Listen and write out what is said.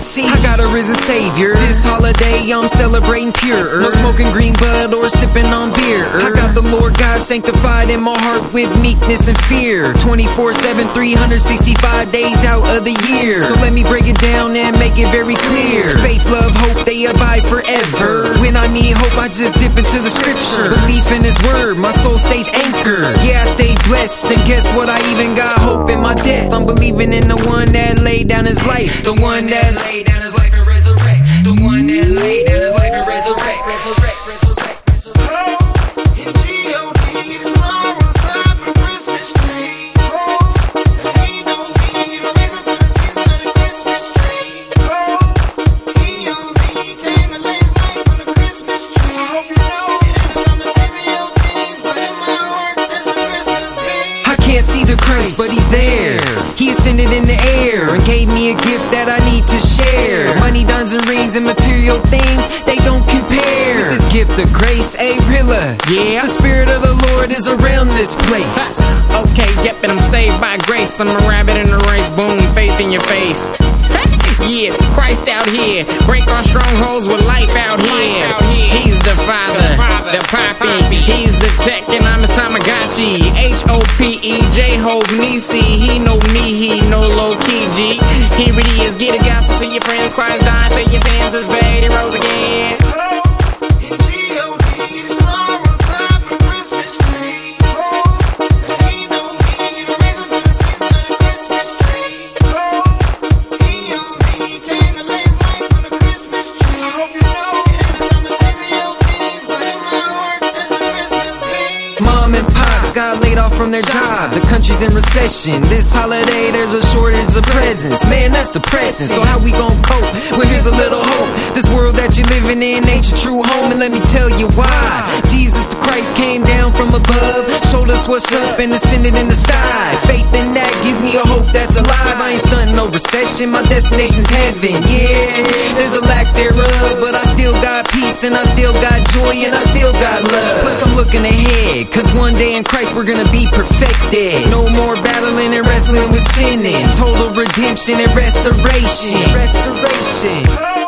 can't see. I got a risen savior. This holiday I'm celebrating pure. No smoking green bud or sipping on beer. I got the Lord God sanctified in my heart with meekness and fear. 24/7, 365 days out of the year. So let me break it down and make it very clear. Faith, love, hope, they abide forever. When I need hope, I just dip into the scripture. Belief in his word, my soul stays anchored. Yeah, I stay blessed, and guess what? I even got hope in my death. I'm believing in the one that laid down his life. The one that laid down his life and resurrect. The one that laid down his life and resurrect. Can't see the Christ, but he's there. He ascended in the air and gave me a gift that I need to share. Money, diamonds, and rings and material things, they don't compare with this gift of grace. Rilla, yeah, the spirit of the Lord is around this place. Okay, yep, and I'm saved by grace. I'm a rabbit in the race, boom, faith in your face. Yeah, Christ out here, break our strongholds with life out here. He's the Father, the Poppy, he's the Tech, and I'm his Tamagotchi. H-O-P-E, J-Hope, Nisi, he know me, he know low-key, G. Here it is, get a gospel to your friends, Christ died for your sins, his bed, he rose again. Mom and pop got laid off from their job. The country's in recession. This holiday there's a shortage of presents. Man, that's depressing. So how we gon' cope? Well, here's a little hope. This world that you're living in ain't your true home, and let me tell you why. Jesus the Christ came down from above, showed us what's up and ascended in the sky. Faith in that gives me a hope that's alive. I ain't stunting no recession, my destination's heaven. Yeah, there's a lack thereof, but I still got peace and I still got joy and I still got love. Plus I'm looking ahead, cause one day in Christ we're gonna be perfected. No more battling and wrestling with sinning. Total redemption and restoration.